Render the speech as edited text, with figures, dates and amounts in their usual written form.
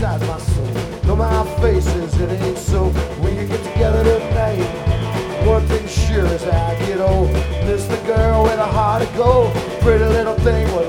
inside my soul. Know my faces, it ain't so. When you get together tonight, one thing sure is I get old. Miss the girl with a heart of gold. Pretty little thing was